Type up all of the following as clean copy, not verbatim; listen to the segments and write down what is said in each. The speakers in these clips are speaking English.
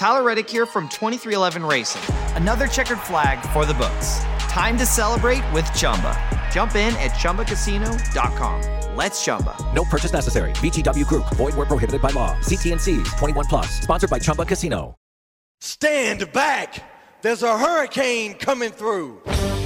Tyler Reddick here from 2311 Racing. Another checkered flag for the books. Time to celebrate with Chumba. Jump in at ChumbaCasino.com. Let's Chumba. No purchase necessary. VGW Group. Void where prohibited by law. See T&Cs. 21+. Sponsored by Chumba Casino. Stand back. There's a hurricane coming through.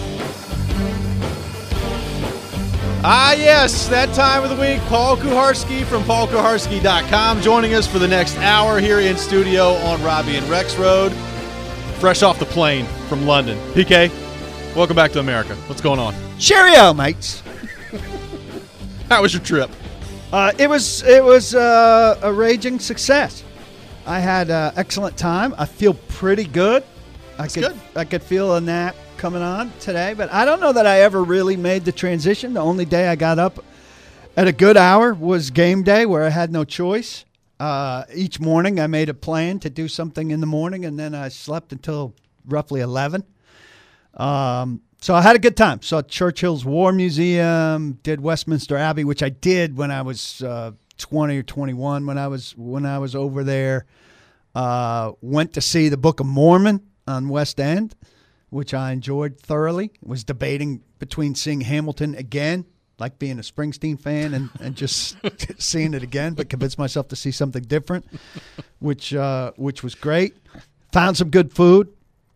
Yes, that time of the week. Paul Kuharsky from paulkuharsky.com joining us for the next hour here in studio on Robbie and Rex Road. Fresh off the plane from London. PK, welcome back to America. What's going on? Cheerio, mates. How was your trip? It was a raging success. I had an excellent time. I feel pretty good. I could feel a nap coming on today, but I don't know that I ever really made the transition. The only day I got up at a good hour was game day, where I had no choice. Each morning I made a plan to do something in the morning, and then I slept until roughly 11. So I had a good time. Saw Churchill's War Museum, did Westminster Abbey, which I did when I was 20 or 21 when I was over there. Went to see the Book of Mormon on West End, which I enjoyed thoroughly. Was debating between seeing Hamilton again, like being a Springsteen fan, and just seeing it again, but convinced myself to see something different, which was great. Found some good food.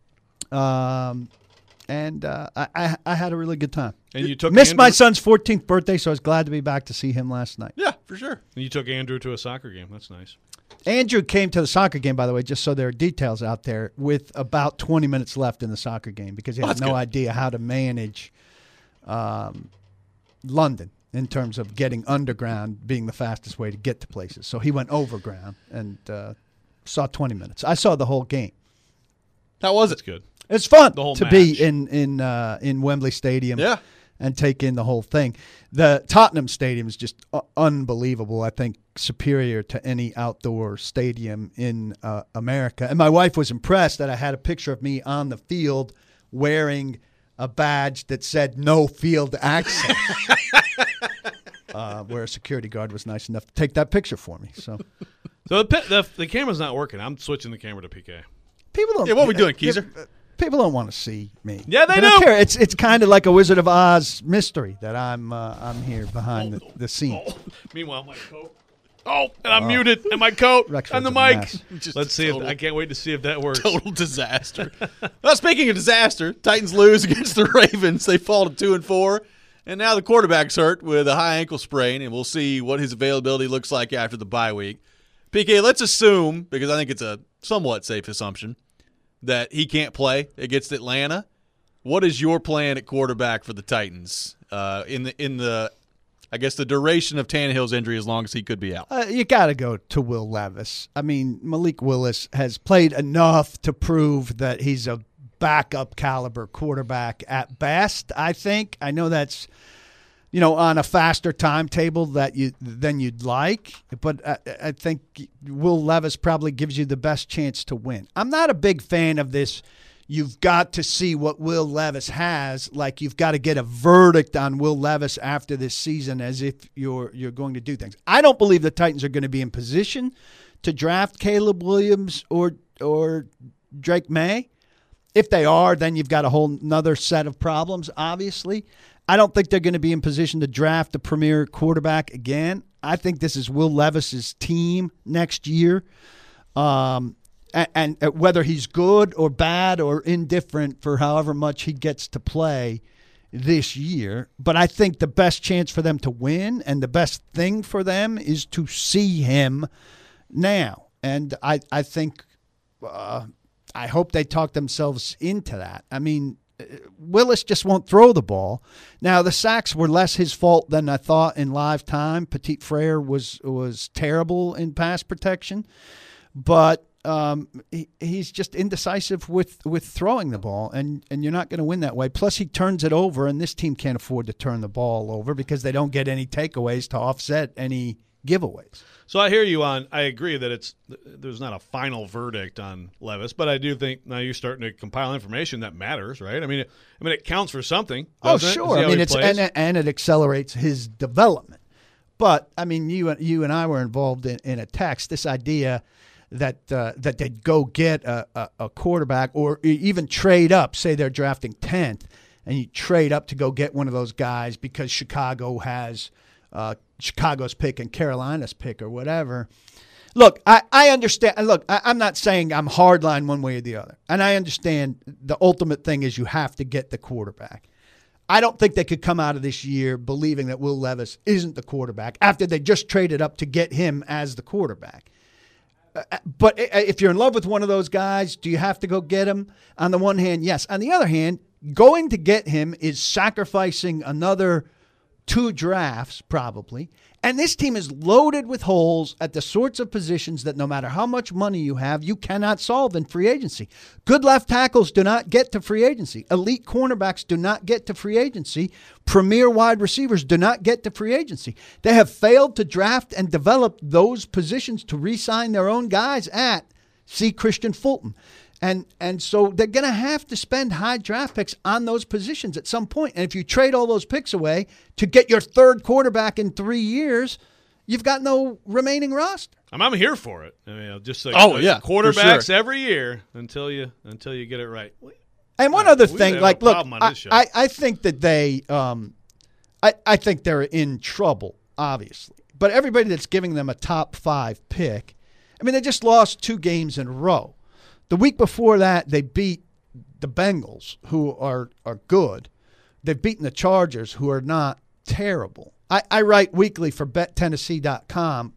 And I had a really good time. And you took missed my son's 14th birthday, so I was glad to be back to see him last night. Yeah, for sure. And you took Andrew to a soccer game. That's nice. Andrew came to the soccer game, by the way, just so there are details out there, with about 20 minutes left in the soccer game because he had no idea how to manage London in terms of getting underground being the fastest way to get to places. So he went overground and saw 20 minutes. I saw the whole game. How was it? That's good. It's fun to be in Wembley Stadium and take in the whole thing. The Tottenham Stadium is just unbelievable. I think superior to any outdoor stadium in America. And my wife was impressed that I had a picture of me on the field wearing a badge that said "No Field Access," where a security guard was nice enough to take that picture for me. So the camera's not working. I'm switching the camera to PK. People don't. Yeah, what are we doing, Keezer? People don't want to see me. Yeah, they don't do. care. It's kind of like a Wizard of Oz mystery that I'm here behind the scenes. Meanwhile, my coat. And I'm muted, and my coat, Rexford's and the a mic. mess. Let's see. I can't wait to see if that works. Total disaster. Well, speaking of disaster, Titans lose against the Ravens. They fall to 2-4. And now the quarterback's hurt with a high ankle sprain, and we'll see what his availability looks like after the bye week. PK, let's assume, because I think it's a somewhat safe assumption, that he can't play against Atlanta. What is your plan at quarterback for the Titans in the I guess the duration of Tannehill's injury, as long as he could be out? You got to go to Will Levis. I mean, Malik Willis has played enough to prove that he's a backup caliber quarterback at best, I think. I know that's, on a faster timetable than you'd like, but I think Will Levis probably gives you the best chance to win. I'm not a big fan of this. You've got to see what Will Levis has, like you've got to get a verdict on Will Levis after this season as if you're going to do things. I don't believe the Titans are going to be in position to draft Caleb Williams or Drake May. If they are, then you've got a whole nother set of problems, obviously. I don't think they're going to be in position to draft a premier quarterback again. I think this is Will Levis's team next year. And whether he's good or bad or indifferent for however much he gets to play this year. But I think the best chance for them to win and the best thing for them is to see him now. And I think I hope they talk themselves into that. I mean, Willis just won't throw the ball. Now, the sacks were less his fault than I thought in live time. Petit Frere was terrible in pass protection. But he's just indecisive with throwing the ball, and you're not going to win that way. Plus, he turns it over, and this team can't afford to turn the ball over because they don't get any takeaways to offset any giveaways. So I hear you on. I agree that there's not a final verdict on Levis, but I do think now you're starting to compile information that matters, right? I mean, it counts for something. Oh, sure. I mean, and it accelerates his development. But I mean, you and I were involved in a text. This idea that they'd go get a quarterback or even trade up. Say they're drafting 10th, and you trade up to go get one of those guys because Chicago has Chicago's pick and Carolina's pick or whatever. Look, I understand. Look, I'm not saying I'm hardline one way or the other, and I understand the ultimate thing is you have to get the quarterback. I don't think they could come out of this year believing that Will Levis isn't the quarterback after they just traded up to get him as the quarterback. But if you're in love with one of those guys, do you have to go get him? On the one hand, yes. On the other hand, going to get him is sacrificing another 2 drafts probably. And this team is loaded with holes at the sorts of positions that no matter how much money you have, you cannot solve in free agency. Good left tackles do not get to free agency. Elite cornerbacks do not get to free agency. Premier wide receivers do not get to free agency. They have failed to draft and develop those positions to re-sign their own guys at, see Christian Fulton. And so they're going to have to spend high draft picks on those positions at some point. And if you trade all those picks away to get your 3rd quarterback in 3 years, you've got no remaining roster. I'm here for it. I mean, just like quarterbacks every year until you get it right. And one other thing, like, look, I think that they, I think they're in trouble, obviously. But everybody that's giving them a top 5 pick, I mean, they just lost 2 games in a row. The week before that, they beat the Bengals, who are good. They've beaten the Chargers, who are not terrible. I write weekly for BetTennessee.com.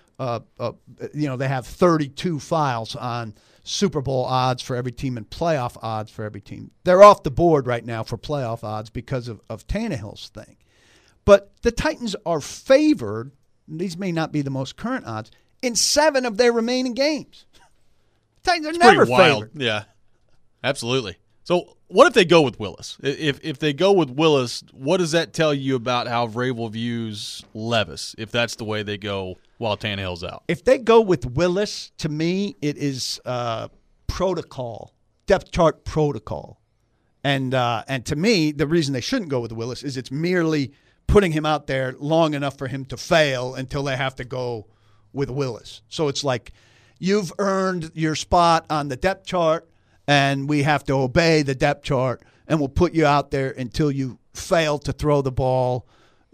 They have 32 files on Super Bowl odds for every team and playoff odds for every team. They're off the board right now for playoff odds because of Tannehill's thing. But the Titans are favored, these may not be the most current odds, in 7 of their remaining games. Titans are never favored. Yeah, absolutely. So what if they go with Willis? If they go with Willis, what does that tell you about how Vrabel views Levis, if that's the way they go while Tannehill's out? If they go with Willis, to me, it is protocol, depth chart protocol. And to me, the reason they shouldn't go with Willis is it's merely putting him out there long enough for him to fail until they have to go with Willis. So it's like, you've earned your spot on the depth chart, and we have to obey the depth chart, and we'll put you out there until you fail to throw the ball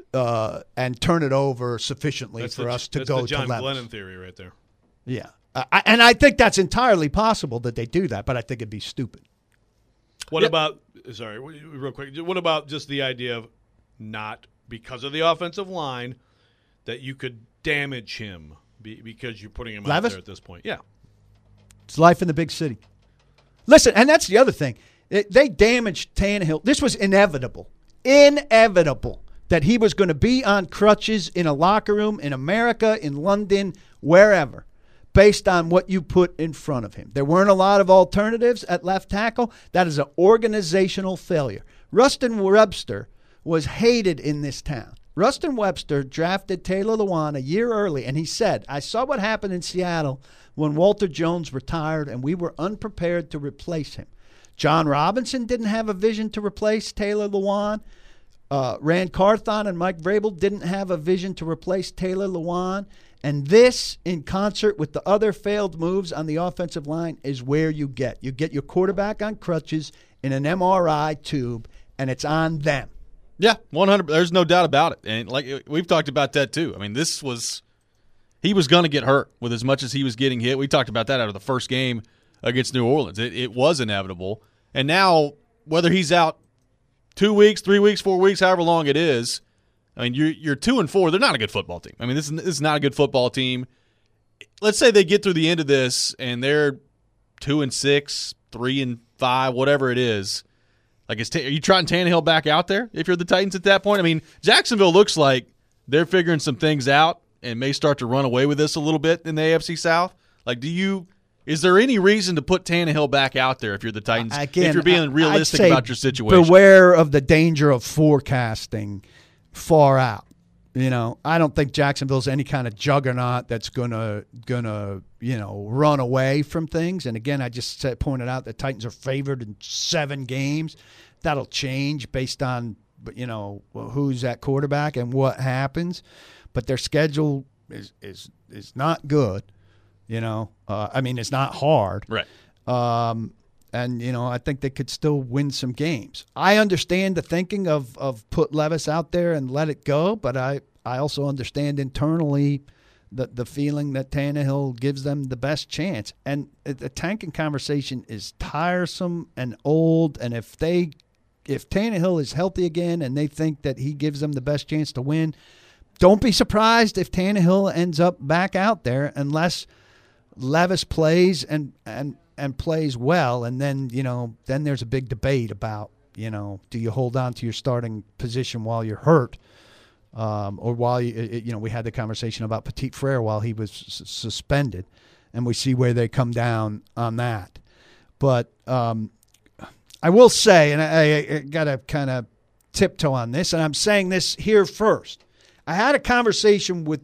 and turn it over sufficiently for us to go to Levis. That's the John Glennon theory right there. Yeah. And I think that's entirely possible that they do that, but I think it'd be stupid. What about – sorry, real quick. What about just the idea of not because of the offensive line that you could damage him because you're putting him out there at this point? Yeah. It's life in the big city. Listen, and that's the other thing. They damaged Tannehill. This was inevitable. Inevitable that he was going to be on crutches in a locker room in America, in London, wherever, based on what you put in front of him. There weren't a lot of alternatives at left tackle. That is an organizational failure. Rustin Webster was hated in this town. Rustin Webster drafted Taylor Lewan a year early, and he said, I saw what happened in Seattle when Walter Jones retired, and we were unprepared to replace him. John Robinson didn't have a vision to replace Taylor Lewan. Rand Carthon and Mike Vrabel didn't have a vision to replace Taylor Lewan. And this, in concert with the other failed moves on the offensive line, is where you get. You get your quarterback on crutches in an MRI tube, and it's on them. Yeah, 100. There's no doubt about it. And like we've talked about that too. I mean, he was going to get hurt with as much as he was getting hit. We talked about that out of the first game against New Orleans. It was inevitable. And now, whether he's out 2 weeks, 3 weeks, 4 weeks, however long it is, I mean, you're 2-4. They're not a good football team. I mean, this is not a good football team. Let's say they get through the end of this and they're 2-6, 3-5, whatever it is. Like, are you trotting Tannehill back out there if you're the Titans at that point? I mean, Jacksonville looks like they're figuring some things out and may start to run away with this a little bit in the AFC South. Like, is there any reason to put Tannehill back out there if you're the Titans, again, if you're being realistic about your situation? Beware of the danger of forecasting far out. You know, I don't think Jacksonville's any kind of juggernaut that's gonna run away from things. And again, I just pointed out the Titans are favored in 7 games. That'll change based on who's at quarterback and what happens. But their schedule is not good. It's not hard. Right. And, I think they could still win some games. I understand the thinking of put Levis out there and let it go, but I also understand internally the feeling that Tannehill gives them the best chance. And the tanking conversation is tiresome and old, and if Tannehill is healthy again and they think that he gives them the best chance to win, don't be surprised if Tannehill ends up back out there unless Levis plays and plays well, and then then there's a big debate about do you hold on to your starting position while you're hurt, or while we had the conversation about Petit Frere while he was suspended, and we see where they come down on that. But I will say, and I got to kind of tiptoe on this, and I'm saying this here first. I had a conversation with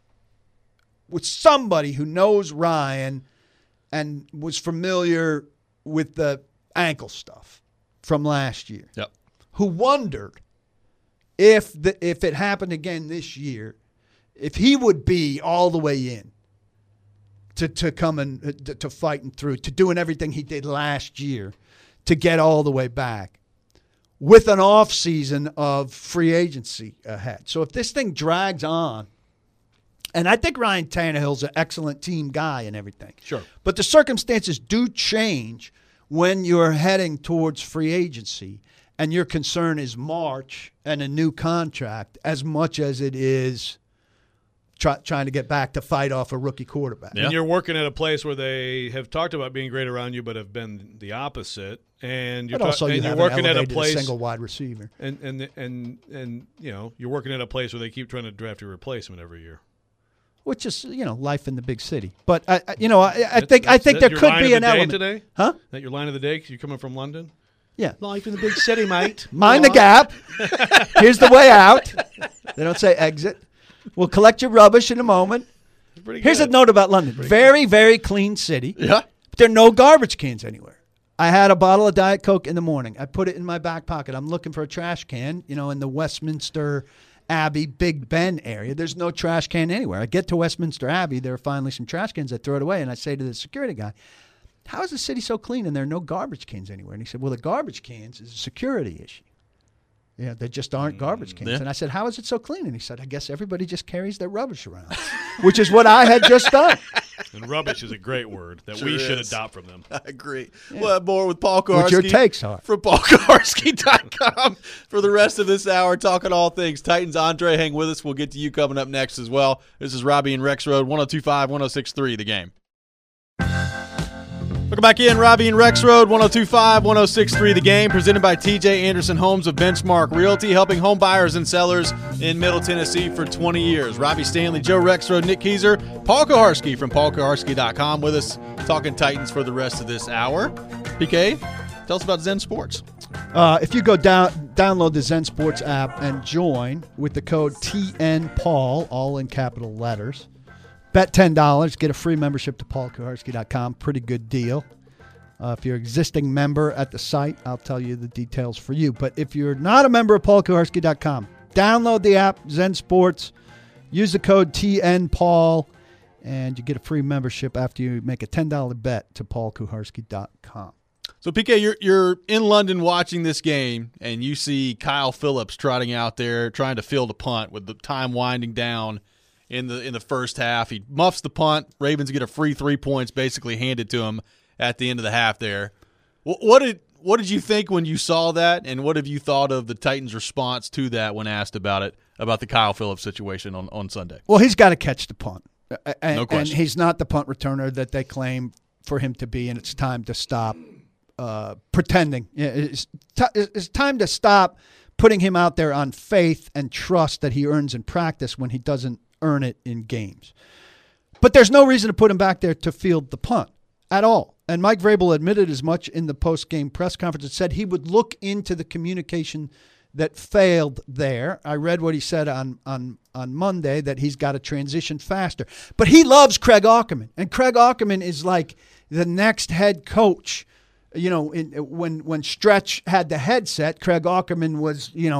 somebody who knows Ryan and was familiar with the ankle stuff from last year. Yep. Who wondered if it happened again this year, if he would be all the way in to coming to fighting through, to doing everything he did last year to get all the way back with an off season of free agency ahead. So if this thing drags on, and I think Ryan Tannehill's an excellent team guy and everything. Sure. But the circumstances do change when you're heading towards free agency and your concern is March and a new contract as much as it is trying to get back to fight off a rookie quarterback. Yeah. And you're working at a place where they have talked about being great around you but have been the opposite. And you're, you're working at a place single wide receiver. And you're working at a place where they keep trying to draft your replacement every year. Which is, life in the big city. But I think there could be an element today. Huh? Is that your line of the day? 'Cause you're coming from London. Yeah. Life in the big city, mate. Mind the gap. Here's the way out. They don't say exit. We'll collect your rubbish in a moment. Here's a note about London. Very, very clean city. Yeah. But there are no garbage cans anywhere. I had a bottle of Diet Coke in the morning. I put it in my back pocket. I'm looking for a trash can, in the Westminster Abbey, Big Ben area. There's no trash can anywhere. I get to Westminster Abbey. There are finally some trash cans. I throw it away, and I say to the security guy, how is the city so clean and there are no garbage cans anywhere? And he said, well, the garbage cans is a security issue. Yeah, there just aren't garbage cans. Yeah. And I said, how is it so clean? And he said, I guess everybody just carries their rubbish around, which is what I had just done. And rubbish is a great word that we should adopt from them. I agree. Yeah. We'll have more with Paul Kuharsky. What your takes are. From paulkuharsky.com for the rest of this hour, talking all things Titans. Andre, hang with us. We'll get to you coming up next as well. This is Robbie and Rex Road, 102.5, 106.3, The Game. Welcome back in, Robbie and Rex Road, 102.5, 106.3 The Game, presented by TJ Anderson Homes of Benchmark Realty, helping home buyers and sellers in Middle Tennessee for 20 years. Robbie Stanley, Joe Rex Road, Nick Keyser, Paul Kuharsky from paulkuharsky.com with us, talking Titans for the rest of this hour. PK, tell us about Zen Sports. If you go download the Zen Sports app and join with the code TNPaul, all in capital letters, bet $10, get a free membership to paulkuharsky.com. Pretty good deal. If you're an existing member at the site, I'll tell you the details for you. But if you're not a member of paulkuharsky.com, download the app, Zen Sports, use the code TNPaul, and you get a free membership after you make a $10 bet to paulkuharsky.com. So, PK, you're in London watching this game, and you see Kyle Phillips trotting out there trying to field a punt with the time winding down in the first half. He muffs the punt. Ravens get a free 3 points basically handed to him at the end of the half there. What did you think when you saw that, and what have you thought of the Titans' response to that when asked about the Kyle Phillips situation on Sunday? Well, he's got to catch the punt. No question. And he's not the punt returner that they claim for him to be, and it's time to stop pretending. It's time to stop putting him out there on faith and trust that he earns in practice when he doesn't earn it in games. But there's no reason to put him back there to field the punt at all. And Mike Vrabel admitted as much in the post-game press conference and said he would look into the communication that failed there. I read what he said on Monday, that he's got to transition faster. But he loves Craig Aukerman, and Craig Aukerman is like the next head coach. When Stretch had the headset, Craig Aukerman was,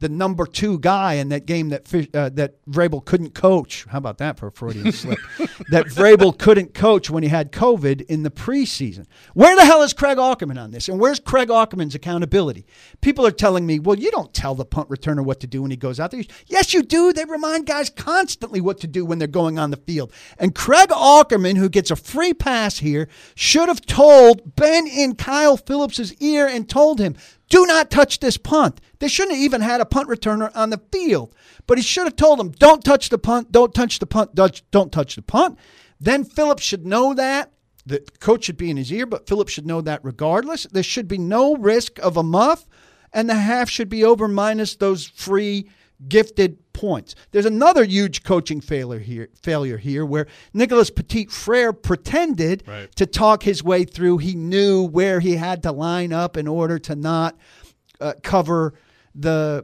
the number 2 guy in that game that Vrabel couldn't coach. How about that for a Freudian slip? That Vrabel couldn't coach when he had COVID in the preseason. Where the hell is Craig Aukerman on this? And where's Craig Aukerman's accountability? People are telling me, well, you don't tell the punt returner what to do when he goes out there. Yes, you do. They remind guys constantly what to do when they're going on the field. And Craig Aukerman, who gets a free pass here, should have been in Kyle Phillips' ear and told him, do not touch this punt. They shouldn't have even had a punt returner on the field. But he should have told him, don't touch the punt, don't touch the punt, don't touch the punt. Then Phillips should know that. The coach should be in his ear, but Phillips should know that regardless. There should be no risk of a muff, and the half should be over minus those free gifted points. There's another huge coaching failure here where Nicholas Petit-Frere pretended to talk his way through. He knew where he had to line up in order to not cover the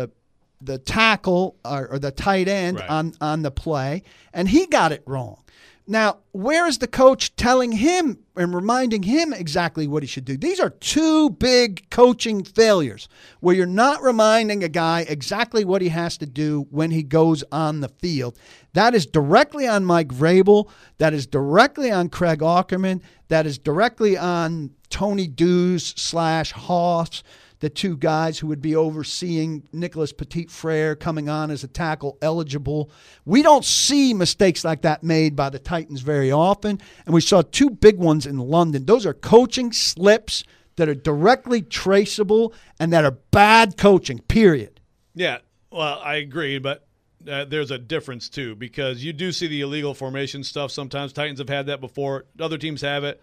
tackle or the tight end on the play, and he got it wrong. Now, where is the coach telling him and reminding him exactly what he should do? These are 2 big coaching failures where you're not reminding a guy exactly what he has to do when he goes on the field. That is directly on Mike Vrabel. That is directly on Craig Aukerman. That is directly on Tony Dews / Hoss, the 2 guys who would be overseeing Nicholas Petit-Frere coming on as a tackle eligible. We don't see mistakes like that made by the Titans very often, and we saw 2 big ones in London. Those are coaching slips that are directly traceable and that are bad coaching, period. Yeah, well, I agree, but there's a difference too, because you do see the illegal formation stuff sometimes. Titans have had that before. Other teams have it.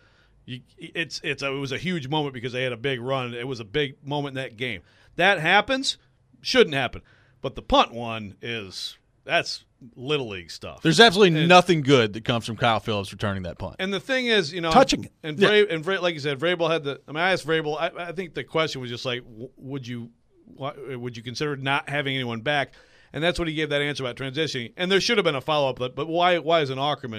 It was a huge moment because they had a big run. It was a big moment in that game. That happens, shouldn't happen. But the punt one that's Little League stuff. There's absolutely nothing good that comes from Kyle Phillips returning that punt. And the thing is, touching it. And like you said, Vrabel had I asked Vrabel, I think the question was just like, would you consider not having anyone back? And that's what he gave that answer about transitioning. And there should have been a follow-up, but why isn't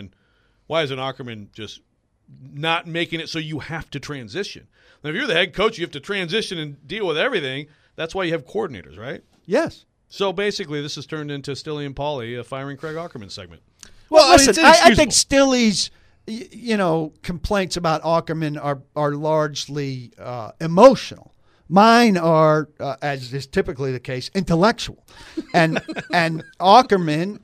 Aukerman just not making it so you have to transition? Now, if you're the head coach, you have to transition and deal with everything. That's why you have coordinators, right? Yes. So basically, this has turned into Stilly and Paulie firing Craig Aukerman segment. Well, listen, I think Stilly's complaints about Aukerman are largely emotional. Mine are, as is typically the case, intellectual. And Aukerman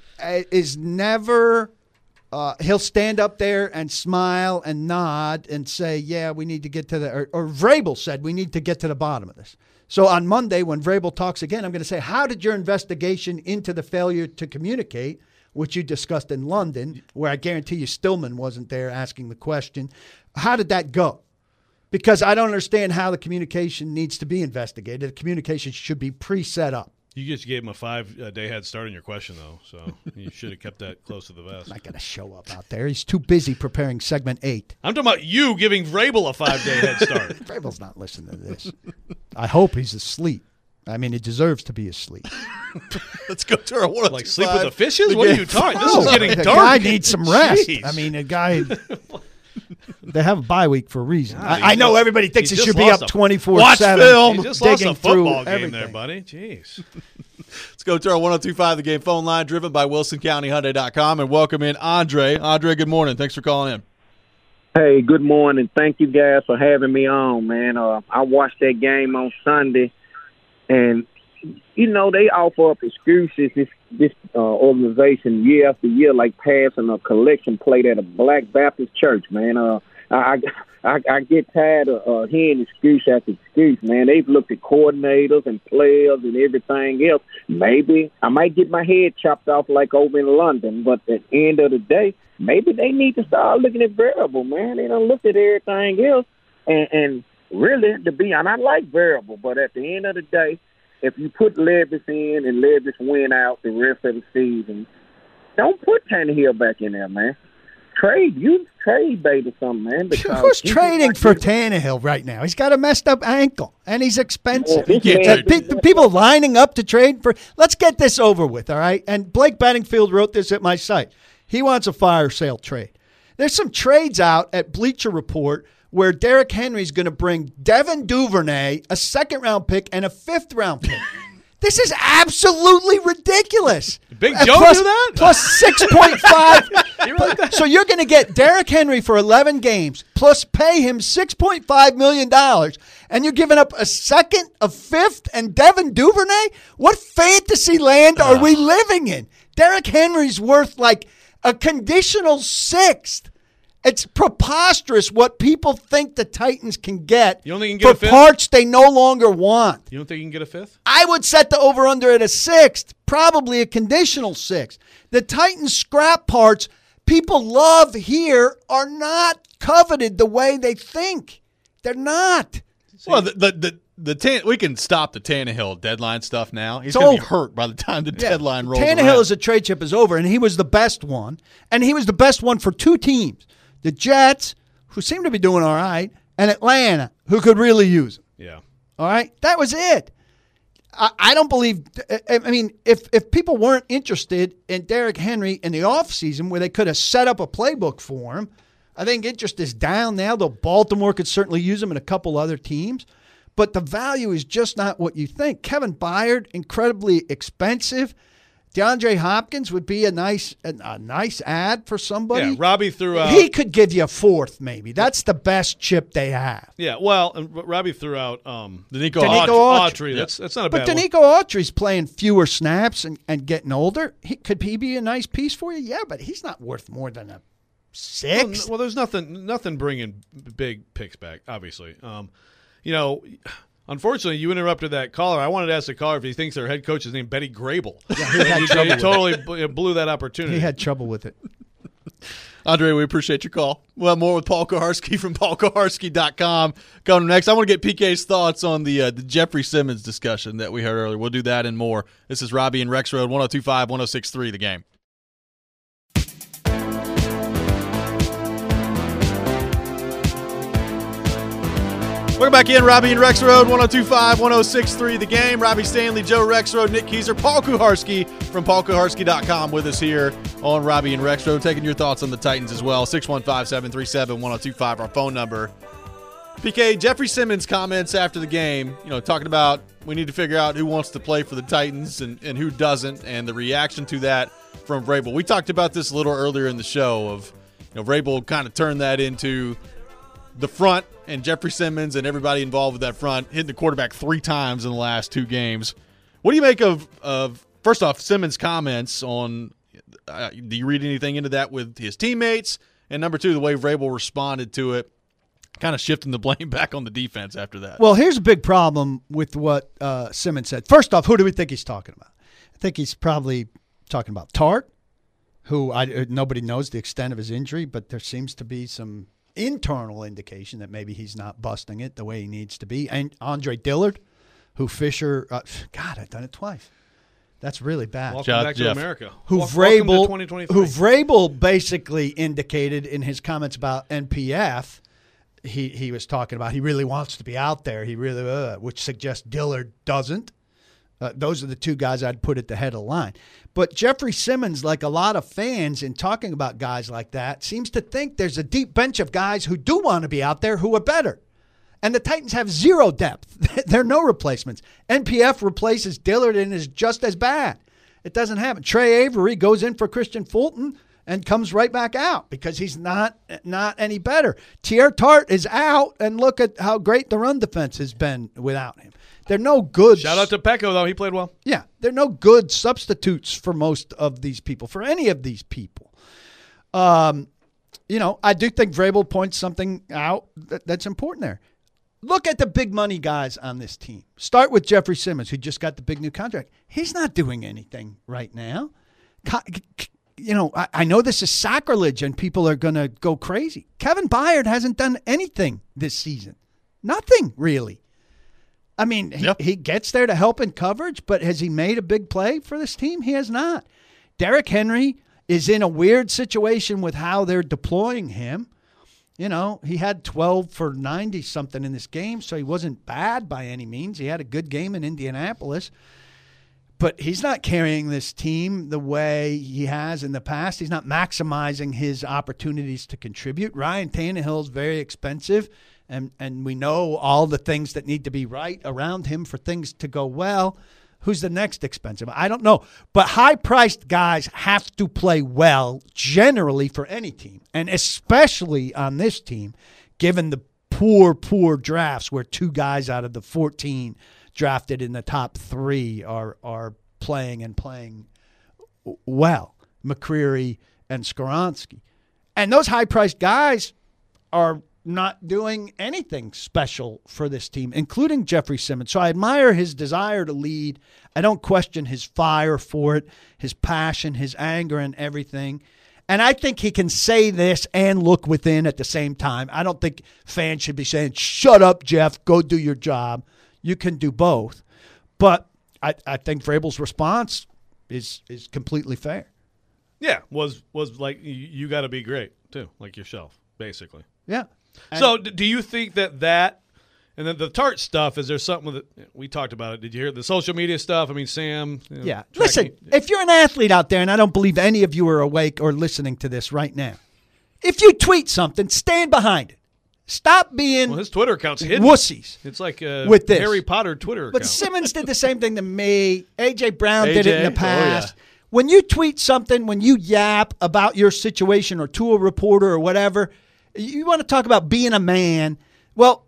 is never he'll stand up there and smile and nod and say, yeah, we need to get to or Vrabel said, we need to get to the bottom of this. So on Monday, when Vrabel talks again, I'm going to say, how did your investigation into the failure to communicate, which you discussed in London, where I guarantee you Stillman wasn't there asking the question, how did that go? Because I don't understand how the communication needs to be investigated. The communication should be pre-set up. You just gave him a 5-day head start on your question, though, so you should have kept that close to the vest. He's not going to show up out there. He's too busy preparing segment 8. I'm talking about you giving Vrabel a 5-day head start. Vrabel's not listening to this. I hope he's asleep. I mean, he deserves to be asleep. Let's go to our 105. Like sleep with the fishes? What are you talking? This is getting dark. The guy needs some rest. Jeez. I mean, a guy... They have a bye week for a reason. I know everybody thinks it should be up 24/7. Watch film. You just lost a football game there, buddy. Jeez. Let's go to our 102.5 The Game phone line, driven by WilsonCountyHyundai.com, and welcome in Andre. Andre, good morning. Thanks for calling in. Hey, good morning. Thank you guys for having me on, man. I watched that game on Sunday, and they offer up excuses. This organization year after year, like passing a collection plate at a Black Baptist church, man. I get tired of hearing excuse after excuse, man. They've looked at coordinators and players and everything else. Maybe I might get my head chopped off like over in London, but at the end of the day, maybe they need to start looking at variable, man. They don't look at everything else. And really, to be honest, I like variable, but at the end of the day, if you put Levis in and Levis win out the rest of the season, don't put Tannehill back in there, man. Use trade bait or something, man. Who's trading for Tannehill right now? He's got a messed up ankle, and he's expensive. People lining up to trade for. Let's get this over with, all right? And Blake Bedingfield wrote this at my site. He wants a fire sale trade. There's some trades out at Bleacher Report where Derrick Henry's going to bring Devin Duvernay, a second-round pick, and a fifth-round pick. This is absolutely ridiculous. Big Joe do that? Plus 6.5. So you're going to get Derrick Henry for 11 games, plus pay him $6.5 million, and you're giving up a second, a fifth, and Devin Duvernay? What fantasy land are we living in? Derrick Henry's worth like a conditional sixth. It's preposterous what people think the Titans can get you don't think you can get for a fifth? parts they no longer want. You don't think you can get a fifth? I would set the over-under at a sixth, probably a conditional sixth. The Titans scrap parts people love here are not coveted the way they think. They're not. Well, we can stop the Tannehill deadline stuff now. He's going to be hurt by the time the deadline rolls around. Tannehill as a trade chip is over, and he was the best one. And he was the best one for two teams. The Jets, who seem to be doing all right, and Atlanta, who could really use him. Yeah. All right? That was it. I don't believe – I mean, if people weren't interested in Derrick Henry in the offseason where they could have set up a playbook for him, I think interest is down now, though Baltimore could certainly use him and a couple other teams. But the value is just not what you think. Kevin Byard, incredibly expensive. DeAndre Hopkins would be a nice ad for somebody. Yeah, Robbie threw out. He could give you a fourth, maybe. That's the best chip they have. Yeah, well, and Robbie threw out Danico Autry. That's not a bad one. But Danico Autry's playing fewer snaps and getting older. Could he be a nice piece for you? Yeah, but he's not worth more than a six. Well, there's nothing bringing big picks back, obviously. Unfortunately, you interrupted that caller. I wanted to ask the caller if he thinks their head coach is named Betty Grable. Yeah, you totally blew that opportunity. He had trouble with it. Andre, we appreciate your call. We'll have more with Paul Kuharsky from paulkuharsky.com. Coming next, I want to get PK's thoughts on the Jeffrey Simmons discussion that we heard earlier. We'll do that and more. This is Robbie and Rex Road, 102.5, 106.3, The Game. Welcome back in, Robbie and Rex Road, 102.5, 106.3, The Game. Robbie Stanley, Joe Rex Road, Nick Keiser, Paul Kuharsky from paulkuharsky.com with us here on Robbie and Rex Road, taking your thoughts on the Titans as well. 615-737-1025, our phone number. PK, Jeffrey Simmons' comments after the game, talking about we need to figure out who wants to play for the Titans and who doesn't, and the reaction to that from Vrabel. We talked about this a little earlier in the show of, Vrabel kind of turned that into the front and Jeffrey Simmons and everybody involved with that front hitting the quarterback 3 times in the last 2 games. What do you make of first off, Simmons' comments on do you read anything into that with his teammates? And number 2, the way Vrabel responded to it, kind of shifting the blame back on the defense after that. Well, here's a big problem with what Simmons said. First off, who do we think he's talking about? I think he's probably talking about Tart, who nobody knows the extent of his injury, but there seems to be some internal indication that maybe he's not busting it the way he needs to be. And Andre Dillard, who Fisher God, I've done it twice. That's really bad. Welcome back to America. Who Vrabel basically indicated in his comments about NPF, he was talking about he really wants to be out there. He really, which suggests Dillard doesn't. Those are the 2 guys I'd put at the head of the line. But Jeffrey Simmons, like a lot of fans in talking about guys like that, seems to think there's a deep bench of guys who do want to be out there who are better. And the Titans have 0 depth. There are no replacements. NPF replaces Dillard and is just as bad. It doesn't happen. Trey Avery goes in for Christian Fulton and comes right back out because he's not any better. Tier Tart is out, and look at how great the run defense has been without him. They're no good. Shout out to Pecco, though. He played well. Yeah, they're no good substitutes for most of these people, for any of these people. I do think Vrabel points something out that's important there. Look at the big money guys on this team. Start with Jeffrey Simmons, who just got the big new contract. He's not doing anything right now. I know this is sacrilege and people are going to go crazy. Kevin Byard hasn't done anything this season. Nothing, really. I mean, he gets there to help in coverage, but has he made a big play for this team? He has not. Derrick Henry is in a weird situation with how they're deploying him. He had 12 for 90-something in this game, so he wasn't bad by any means. He had a good game in Indianapolis. But he's not carrying this team the way he has in the past. He's not maximizing his opportunities to contribute. Ryan Tannehill is very expensive, and we know all the things that need to be right around him for things to go well. Who's the next expensive? I don't know. But high-priced guys have to play well generally for any team, and especially on this team, given the poor drafts where 2 guys out of the 14 drafted in the top 3 are playing well, McCreary and Skoronski. And those high-priced guys are not doing anything special for this team, including Jeffrey Simmons. So I admire his desire to lead. I don't question his fire for it, his passion, his anger, and everything. And I think he can say this and look within at the same time. I don't think fans should be saying, shut up, Jeff, go do your job. You can do both. But I think Vrabel's response is completely fair. Yeah, was like, you got to be great, too, like yourself, basically. Yeah. So do you think that and then the Tart stuff, is there something with it? We talked about it. Did you hear the social media stuff? I mean, Sam. Yeah. Listen, if you're an athlete out there, and I don't believe any of you are awake or listening to this right now, if you tweet something, stand behind it. Stop being his Twitter account's hidden. Wussies. It's like with this. Harry Potter Twitter account. But Simmons did the same thing to me. A.J. Brown did it in the past. Oh, yeah. When you tweet something, when you yap about your situation or to a reporter or whatever, you want to talk about being a man. Well,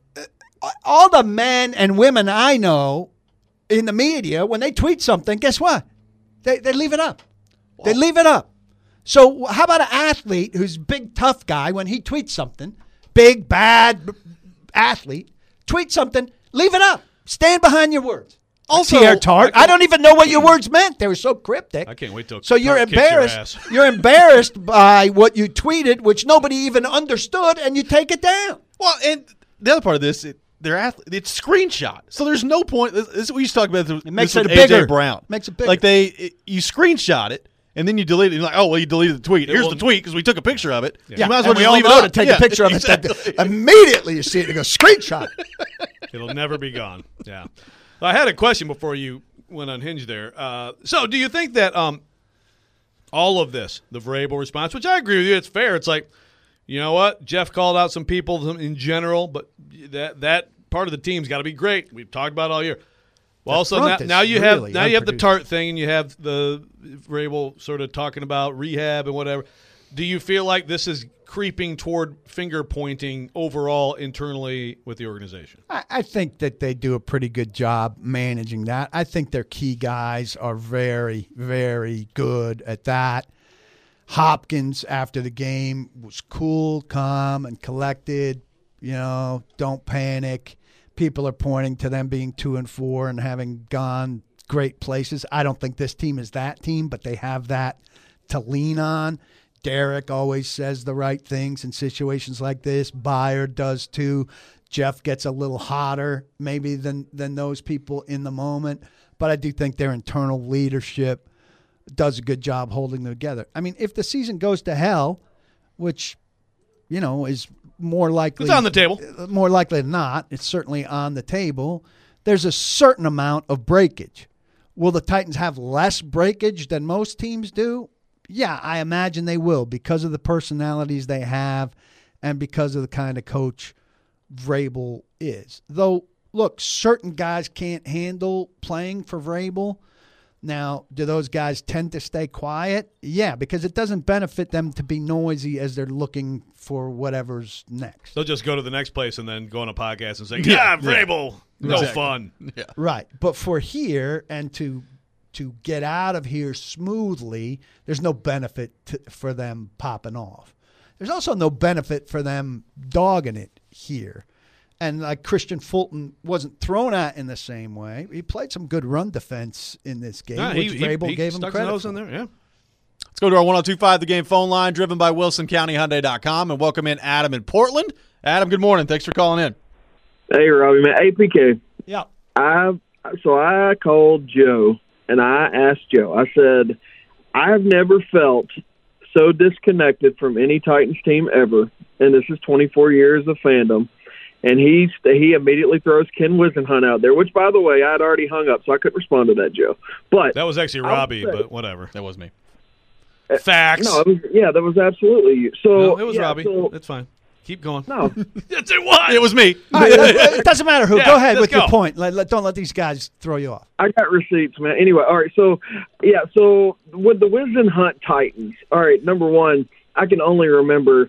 all the men and women I know in the media, when they tweet something, guess what? They leave it up. Wow. They leave it up. So how about an athlete who's a big, tough guy, when he tweets something, big, bad athlete, tweet something, leave it up. Stand behind your words. Also, Pierre Tart, I don't even know what your words meant. They were so cryptic. I can't wait till so you're embarrassed. You're embarrassed by what you tweeted, which nobody even understood, and you take it down. Well, and the other part of this, it's screenshot, so there's no point. This is what we used to talk about. It makes it bigger. AJ Brown Makes it bigger. Like you screenshot it. And then you delete it. You're like, oh, well, you deleted the tweet. Here's the tweet because we took a picture of it. Yeah. You might as well just leave it up. To take a picture of it. Immediately you see it and go, screenshot. It'll never be gone. Yeah. I had a question before you went unhinged there. So do you think that all of this, the Vrabel response, which I agree with you, it's fair. It's like, you know what? Jeff called out some people in general, but that part of the team's got to be great. We've talked about it all year. Well, also now you have the Tart thing, and you have the Vrabel sort of talking about rehab and whatever. Do you feel like this is creeping toward finger pointing overall internally with the organization? I think that they do a pretty good job managing that. I think their key guys are very, very good at that. Hopkins, after the game, was cool, calm, and collected. Don't panic. People are pointing to them being 2-4 and having gone great places. I don't think this team is that team, but they have that to lean on. Derek always says the right things in situations like this. Bayer does too. Jeff gets a little hotter maybe than those people in the moment. But I do think their internal leadership does a good job holding them together. I mean, if the season goes to hell, which, is more likely. It's on the table. More likely than not. It's certainly on the table. There's a certain amount of breakage. Will the Titans have less breakage than most teams do? Yeah, I imagine they will because of the personalities they have and because of the kind of coach Vrabel is. Though, look, certain guys can't handle playing for Vrabel. Now, do those guys tend to stay quiet? Yeah, because it doesn't benefit them to be noisy as they're looking for whatever's next. They'll just go to the next place and then go on a podcast and say, Vrabel, no fun. Yeah. Right. But for here and to get out of here smoothly, there's no benefit for them popping off. There's also no benefit for them dogging it here. And like Christian Fulton wasn't thrown at in the same way. He played some good run defense in this game, which Vrabel gave him credit for. In there, yeah. Let's go to our 102.5 The Game phone line, driven by WilsonCountyHyundai.com, and welcome in Adam in Portland. Adam, good morning. Thanks for calling in. Hey, Robbie, man. Hey, PK. Yeah. So I called Joe, and I asked Joe. I said, I've never felt so disconnected from any Titans team ever, and this is 24 years of fandom. And he immediately throws Ken Wisenhunt out there, which, by the way, I'd already hung up, so I couldn't respond to that, Joe. But that was actually Robbie, but whatever. That was me. Facts. No, that was absolutely you. So no, it was Robbie. So, it's fine. Keep going. No. Yes, it was. It was me. All right, it doesn't matter who. Yeah, Go ahead let's with your go. point. Don't let these guys throw you off. I got receipts, man. Anyway, all right. So with the Wisden Hunt Titans, all right, number one, I can only remember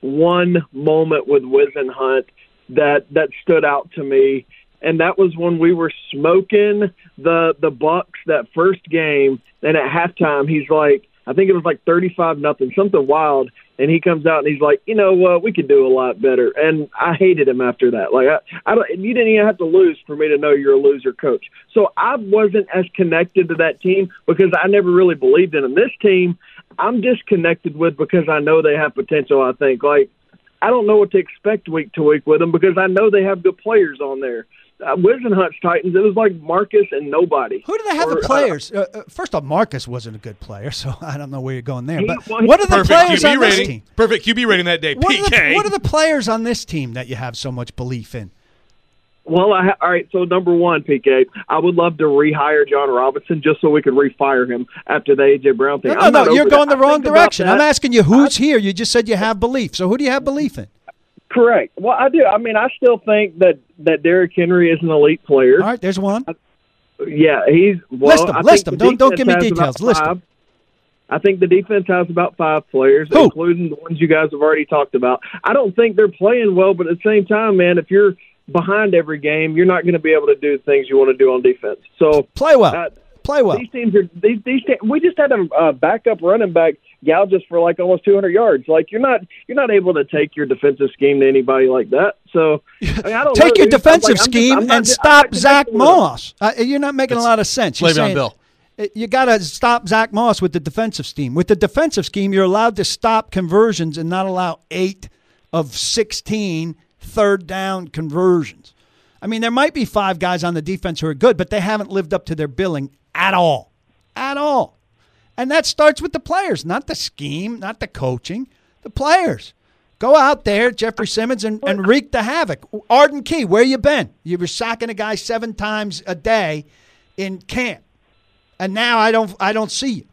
one moment with Wisden Hunt that stood out to me, and that was when we were smoking the Bucks that first game, and at halftime he's like, I think it was like 35-0, something wild. And he comes out and he's like, you know what, we could do a lot better. And I hated him after that. Like, I don't. You didn't even have to lose for me to know you're a loser coach. So I wasn't as connected to that team because I never really believed in them. This team, I'm disconnected with because I know they have potential. I think, like, I don't know what to expect week to week with them because I know they have good players on there. Wisden Hunt's Titans, it was like Marcus and nobody. Who do they have the players? First off, Marcus wasn't a good player, so I don't know where you're going there. But what are the players on this team? Perfect QB rating that day, PK. What are the players on this team that you have so much belief in? Well, all right, so number one, PK, I would love to rehire John Robinson just so we could refire him after the A.J. Brown thing. No, you're going the wrong direction. I'm asking you who's here. You just said you have belief. So who do you have belief in? Correct. Well, I do. I mean, I still think that Derrick Henry is an elite player. All right, there's one. Yeah, he's – well, List them. Don't give me details. List them. I think the defense has about 5 players, including the ones you guys have already talked about. I don't think they're playing well, but at the same time, man, if you're behind every game, you're not going to be able to do the things you want to do on defense. So play well. Play well. These teams are these teams, we just had a backup running back gouge us for like almost 200 yards. Like you're not able to take your defensive scheme to anybody like that. So I mean, I don't take know, your defensive scheme and stop Zach Moss. You're not making a lot of sense. Le'Veon Bell. You got to stop Zach Moss with the defensive scheme. With the defensive scheme, you're allowed to stop conversions and not allow 8 of 16 third down conversions. I mean, there might be 5 guys on the defense who are good, but they haven't lived up to their billing at all. At all. And that starts with the players, not the scheme, not the coaching, the players. Go out there, Jeffrey Simmons, and wreak the havoc. Arden Key, where you been? You were sacking a guy 7 times a day in camp. And now I don't see you.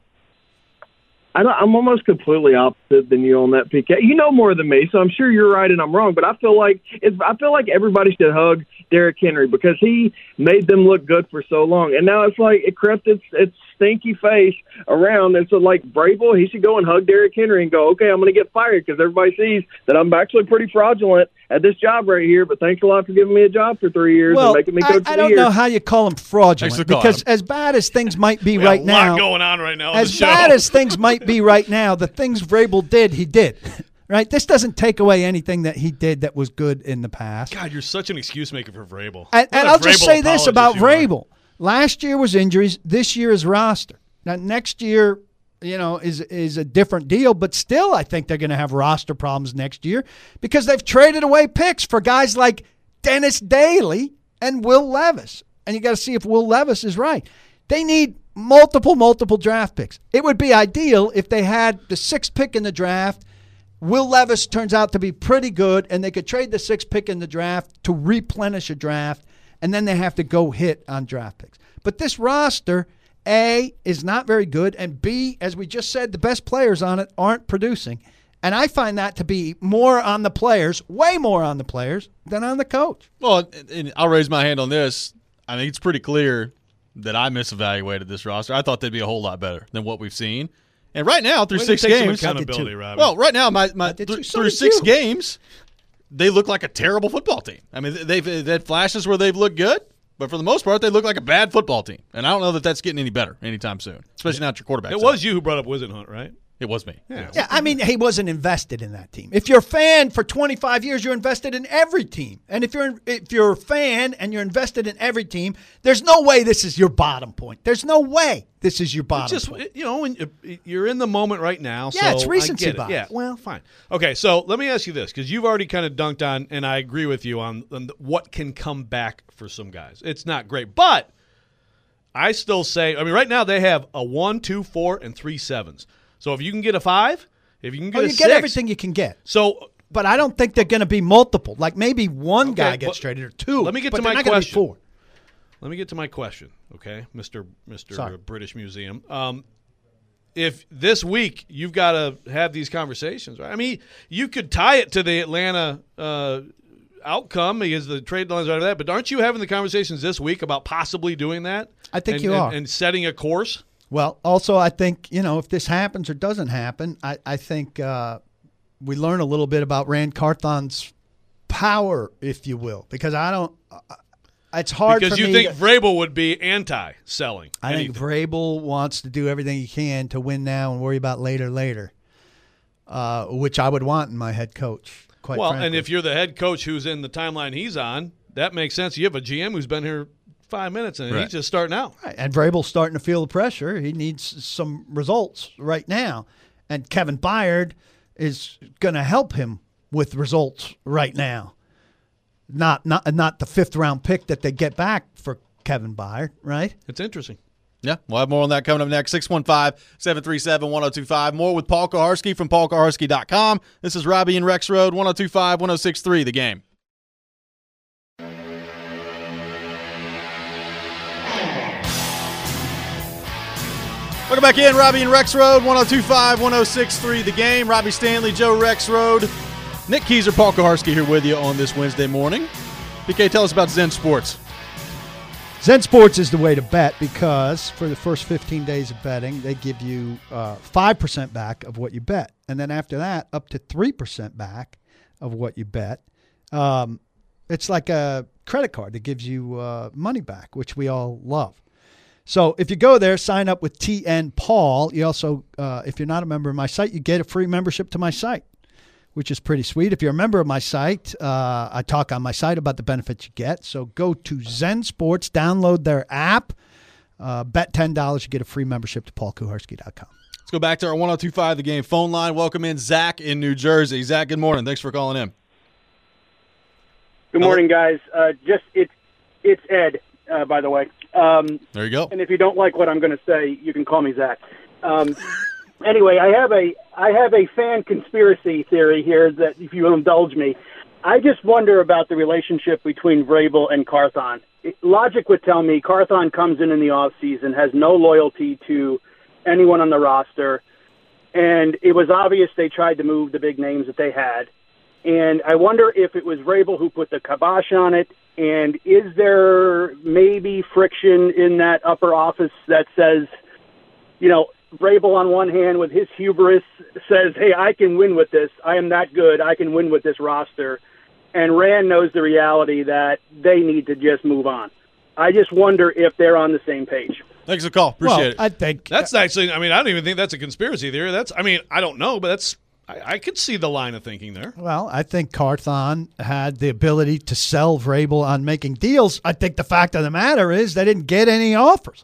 I'm almost completely opposite than you on that, PK. You know more than me, so I'm sure you're right and I'm wrong. But I feel like everybody should hug Derrick Henry because he made them look good for so long, and now it's like it crept its stinky face around. And so, like Vrabel, he should go and hug Derrick Henry and go, "Okay, I'm going to get fired because everybody sees that I'm actually pretty fraudulent at this job right here. But thanks a lot for giving me a job for 3 years and making me coach I don't know how you call him fraudulent because him. as bad as things might be right now, a lot going on right now. As bad as things might be right now, the things Vrabel did, he did. Right? This doesn't take away anything that he did that was good in the past. God, you're such an excuse maker for Vrabel. And I'll just say this about Vrabel. Last year was injuries. This year is roster. Now, next year, is a different deal, but still I think they're going to have roster problems next year because they've traded away picks for guys like Dennis Daly and Will Levis. And you got to see if Will Levis is right. They need multiple draft picks. It would be ideal if they had the 6th pick in the draft. Will Levis turns out to be pretty good, and they could trade the 6th pick in the draft to replenish a draft, and then they have to go hit on draft picks. But this roster, A, is not very good, and B, as we just said, the best players on it aren't producing. And I find that to be more on the players, way more on the players, than on the coach. Well, and I'll raise my hand on this. I think it's pretty clear that I misevaluated this roster. I thought they'd be a whole lot better than what we've seen. And right now, through 6 games, accountability, Robbie. Well, right now, through 6 games, they look like a terrible football team. I mean, they've had flashes where they've looked good, but for the most part, they look like a bad football team. And I don't know that that's getting any better anytime soon, especially not your quarterback. It was you who brought up Wisden Hunt, right? It was me. Yeah, I mean, he wasn't invested in that team. If you're a fan for 25 years, you're invested in every team. And if you're a fan and you're invested in every team, there's no way this is your bottom point. There's no way this is your bottom point. When you're in the moment right now. Yeah, so it's recency bias. bias. Yeah, well, fine. Okay, so let me ask you this, because you've already kind of dunked on, and I agree with you on what can come back for some guys. It's not great, but I still say, I mean, right now they have a 1, 2, 4, and 3 7s. So if you can get a 5, if you can get a 6. You get everything you can get. So, but I don't think they're going to be multiple. Like maybe one guy gets traded or 2. Let me get to my question. 4. Let me get to my question, okay, Mr. British Museum. if this week you've got to have these conversations, right? I mean, you could tie it to the Atlanta outcome because the trade lines are out of that, but aren't you having the conversations this week about possibly doing that? I think you are. And setting a course? Well, also, I think, if this happens or doesn't happen, I think we learn a little bit about Rand Carthon's power, if you will, because it's hard because for me. Because you think Vrabel would be anti-selling. I think Vrabel wants to do everything he can to win now and worry about later, which I would want in my head coach, quite frankly. And if you're the head coach who's in the timeline he's on, that makes sense. You have a GM who's been here 5 minutes, and he's just starting out. Right. And Vrabel's starting to feel the pressure. He needs some results right now. And Kevin Byard is going to help him with results right now. Not the fifth-round pick that they get back for Kevin Byard, right? It's interesting. Yeah, we'll have more on that coming up next. 615-737-1025. More with Paul Kuharsky from paulkuharsky.com. This is Robbie and Rex Road, 102.5-106.3, The Game. Welcome back in, Robbie and Rex Road, 102.5-106.3, The Game. Robbie Stanley, Joe Rex Road. Nick Keyser, Paul Kuharsky here with you on this Wednesday morning. PK, tell us about Zen Sports. Zen Sports is the way to bet because for the first 15 days of betting, they give you 5% back of what you bet. And then after that, up to 3% back of what you bet. It's like a credit card that gives you money back, which we all love. So if you go there, sign up with TN Paul. You also, if you're not a member of my site, you get a free membership to my site, which is pretty sweet. If you're a member of my site, I talk on my site about the benefits you get. So go to Zen Sports, download their app, bet $10, you get a free membership to paulkuharsky.com. Let's go back to our 102.5 The Game phone line. Welcome in Zach in New Jersey. Zach, good morning. Thanks for calling in. Good morning, guys. It's Ed, by the way. There you go. And if you don't like what I'm going to say, you can call me Zach. Anyway, I have a fan conspiracy theory here that, if you will indulge me, I just wonder about the relationship between Vrabel and Carthon. Logic would tell me Carthon comes in the offseason, has no loyalty to anyone on the roster, and it was obvious they tried to move the big names that they had. And I wonder if it was Vrabel who put the kibosh on it, and is there maybe friction in that upper office that says, Vrabel on one hand with his hubris says, hey, I can win with this. I am that good. I can win with this roster. And Rand knows the reality that they need to just move on. I just wonder if they're on the same page. Thanks for the call. Appreciate it. I think that's actually, I don't even think that's a conspiracy theory. I don't know, but I could see the line of thinking there. Well, I think Carthon had the ability to sell Vrabel on making deals. I think the fact of the matter is they didn't get any offers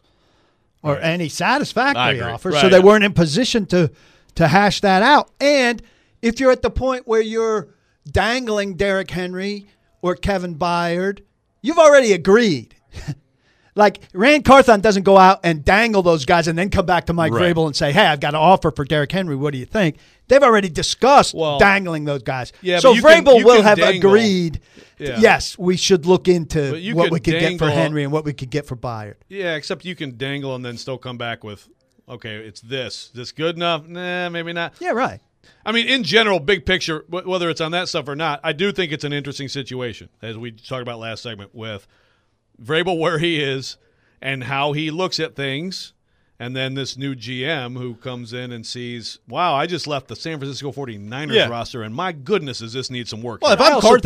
or any satisfactory offers, so they weren't in position to hash that out. And if you're at the point where you're dangling Derrick Henry or Kevin Byard, you've already agreed. Like, Rand Carthon doesn't go out and dangle those guys and then come back to Mike Vrabel and say, hey, I've got an offer for Derrick Henry. What do you think? They've already discussed dangling those guys. Yeah, so Vrabel will have agreed, yeah. Yes, we should look into what we could get for Henry and what we could get for Byard. Yeah, except you can dangle and then still come back with, okay, it's this. Is this good enough? Nah, maybe not. Yeah, right. In general, big picture, whether it's on that stuff or not, I do think it's an interesting situation, as we talked about last segment, with Vrabel where he is and how he looks at things, and then this new GM who comes in and sees, wow, I just left the San Francisco 49ers roster, and my goodness, does this need some work? Well, if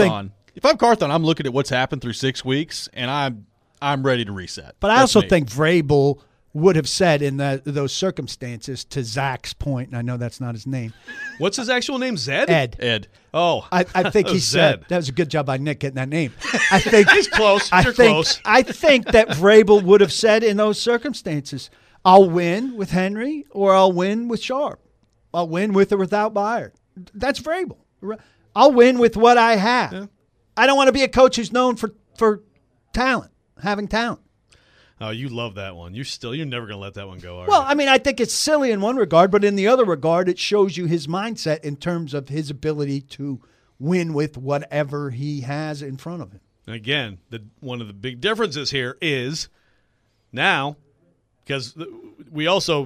I'm Carthon, I'm looking at what's happened through 6 weeks, and I'm ready to reset. But I also think Vrabel would have said in those circumstances, to Zach's point, and I know that's not his name. What's his actual name? Zed? Ed. Oh. I think he said, that was a good job by Nick getting that name. I think he's close. You're close. I think that Vrabel would have said in those circumstances, I'll win with Henry or I'll win with Sharp. I'll win with or without Byard. That's Vrabel. I'll win with what I have. Yeah. I don't want to be a coach who's known for talent, having talent. Oh, you love that one. You're never going to let that one go, are Well, you? I think it's silly in one regard, but in the other regard, it shows you his mindset in terms of his ability to win with whatever he has in front of him. Again, one of the big differences here is now, because we also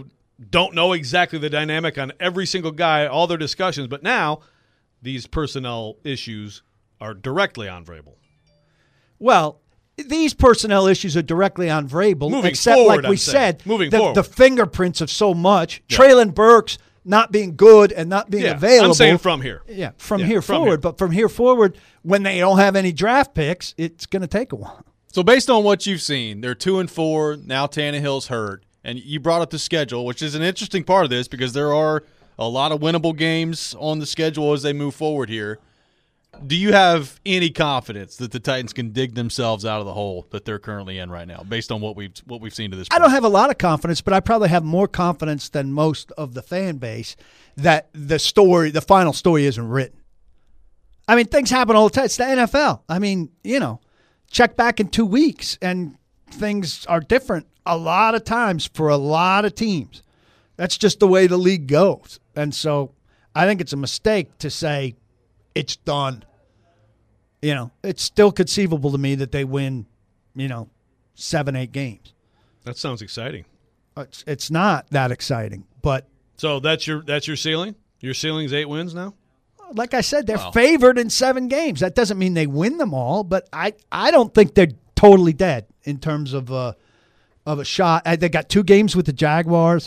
don't know exactly the dynamic on every single guy, all their discussions, but now these personnel issues are directly on Vrabel. Well, these personnel issues are directly on Vrabel, Moving except forward, like we said, the fingerprints of so much. Yeah. Treylon Burks not being good and not being available. I'm saying from here. Yeah, from here forward. But from here forward, when they don't have any draft picks, it's going to take a while. So based on what you've seen, they're 2-4. Now Tannehill's hurt. And you brought up the schedule, which is an interesting part of this because there are a lot of winnable games on the schedule as they move forward here. Do you have any confidence that the Titans can dig themselves out of the hole that they're currently in right now, based on what we've seen to this point? I don't have a lot of confidence, but I probably have more confidence than most of the fan base that the final story isn't written. I mean, things happen all the time. It's the NFL. I mean, check back in 2 weeks, and things are different a lot of times for a lot of teams. That's just the way the league goes. And so I think it's a mistake to say it's done. It's still conceivable to me that they win, 7-8 games. That sounds exciting. It's not that exciting, but so that's your ceiling? Your ceiling's 8 wins now? Like I said, they're favored in 7 games. That doesn't mean they win them all, but I don't think they're totally dead in terms of a shot. They got 2 games with the Jaguars.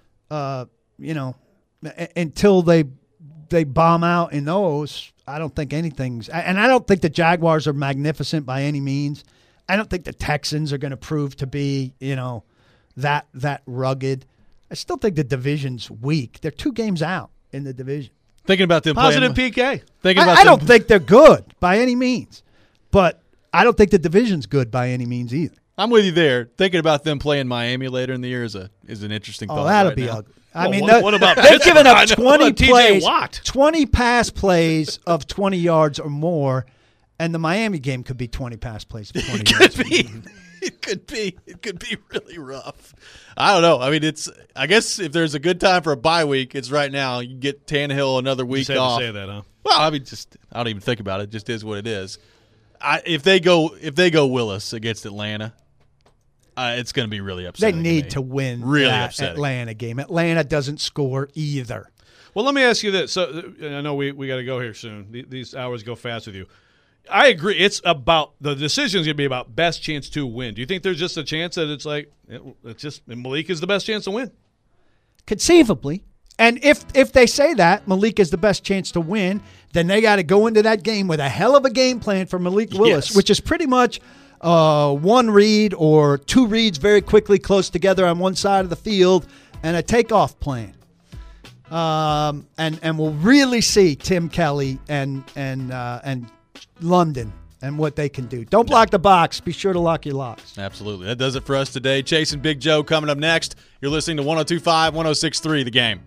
Until they bomb out in those, I don't think anything's – and I don't think the Jaguars are magnificent by any means. I don't think the Texans are going to prove to be, that rugged. I still think the division's weak. They're 2 games out in the division. Thinking about them positive PK. I don't think they're good by any means, but I don't think the division's good by any means either. I'm with you there. Thinking about them playing Miami later in the year is an interesting thought. Oh, that'll right be now. ugly. I mean, what about they've given up 20 plays, Watt? 20 pass plays of 20 yards or more, and the Miami game could be 20 pass plays of 20 yards. It could be really rough. I don't know. I mean, I guess if there's a good time for a bye week, it's right now. You get Tannehill another week off. To say that, huh? Well, I mean, I don't even think about it. It just is what it is. If they go Willis against Atlanta, it's going to be really upsetting. They need to win that Atlanta game. Atlanta doesn't score either. Well, let me ask you this. So I know we got to go here soon. These hours go fast with you. I agree. It's about the decision is going to be about best chance to win. Do you think there's just a chance that it's like it's just Malik is the best chance to win? Conceivably. And if they say that Malik is the best chance to win, then they got to go into that game with a hell of a game plan for Malik Willis, which is pretty much 1 read or 2 reads very quickly close together on one side of the field and a takeoff plan. And we'll really see Tim Kelly and London and what they can do. Don't block the box. Be sure to lock your locks. Absolutely. That does it for us today. Chase and Big Joe coming up next. You're listening to 102.5, 106.3 The Game.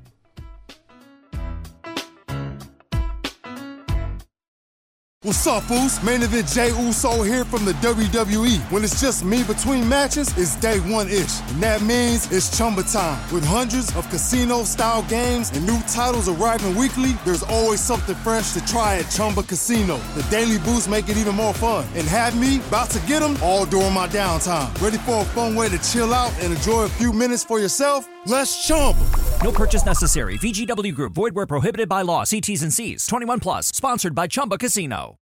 What's up, Foos? Main event Jey Uso here from the WWE. When it's just me between matches, it's day one-ish. And that means it's Chumba time. With hundreds of casino-style games and new titles arriving weekly, there's always something fresh to try at Chumba Casino. The daily boosts make it even more fun. And have me about to get them all during my downtime. Ready for a fun way to chill out and enjoy a few minutes for yourself? Let's Chumba. No purchase necessary. VGW Group. Void where prohibited by law. See T's and C's. 21 plus. Sponsored by Chumba Casino.